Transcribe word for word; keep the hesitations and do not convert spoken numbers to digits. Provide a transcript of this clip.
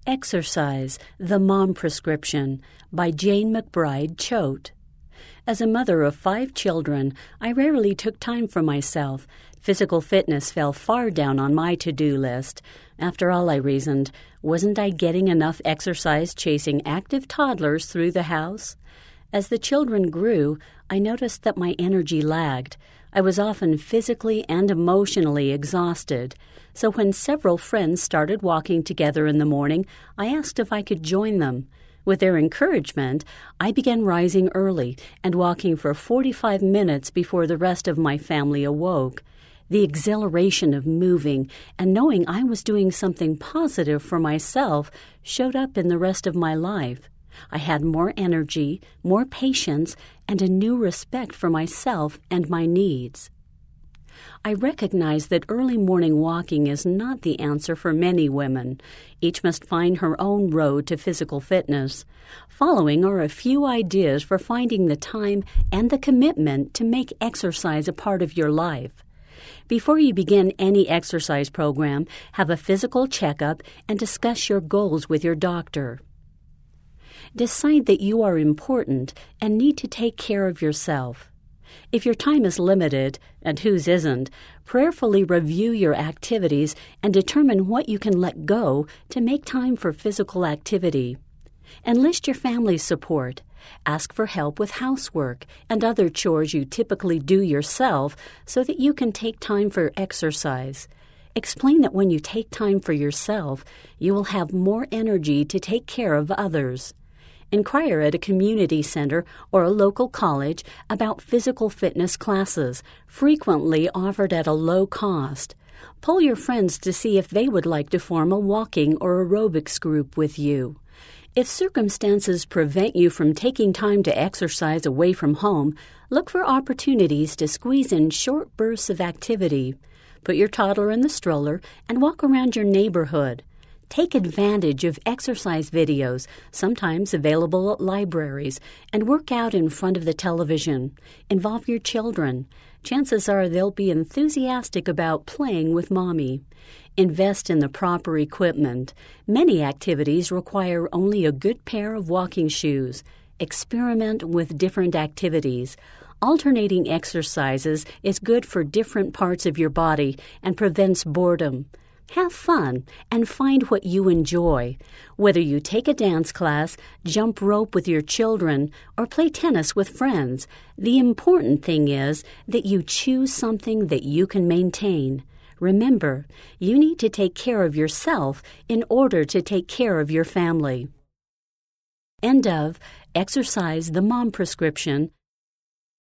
Exercise, the Mom Prescription by Jane McBride Choate. As a mother of five children, I rarely took time for myself. Physical fitness fell far down on my to-do list. After all, I reasoned, wasn't I getting enough exercise chasing active toddlers through the house? As the children grew, I noticed that my energy lagged. I was often physically and emotionally exhausted. So when several friends started walking together in the morning, I asked if I could join them. With their encouragement, I began rising early and walking for forty-five minutes before the rest of my family awoke. The exhilaration of moving and knowing I was doing something positive for myself showed up in the rest of my life. I had more energy, more patience, and a new respect for myself and my needs. I recognize that early morning walking is not the answer for many women. Each must find her own road to physical fitness. Following are a few ideas for finding the time and the commitment to make exercise a part of your life. Before you begin any exercise program, have a physical checkup and discuss your goals with your doctor. Decide that you are important and need to take care of yourself. If your time is limited, and whose isn't, prayerfully review your activities and determine what you can let go to make time for physical activity. Enlist your family's support. Ask for help with housework and other chores you typically do yourself so that you can take time for exercise. Explain that when you take time for yourself, you will have more energy to take care of others. Inquire at a community center or a local college about physical fitness classes, frequently offered at a low cost. Poll your friends to see if they would like to form a walking or aerobics group with you. If circumstances prevent you from taking time to exercise away from home, look for opportunities to squeeze in short bursts of activity. Put your toddler in the stroller and walk around your neighborhood. Take advantage of exercise videos, sometimes available at libraries, and work out in front of the television. Involve your children. Chances are they'll be enthusiastic about playing with Mommy. Invest in the proper equipment. Many activities require only a good pair of walking shoes. Experiment with different activities. Alternating exercises is good for different parts of your body and prevents boredom. Have fun and find what you enjoy. Whether you take a dance class, jump rope with your children, or play tennis with friends, the important thing is that you choose something that you can maintain. Remember, you need to take care of yourself in order to take care of your family. End of Exercise, the Mom Prescription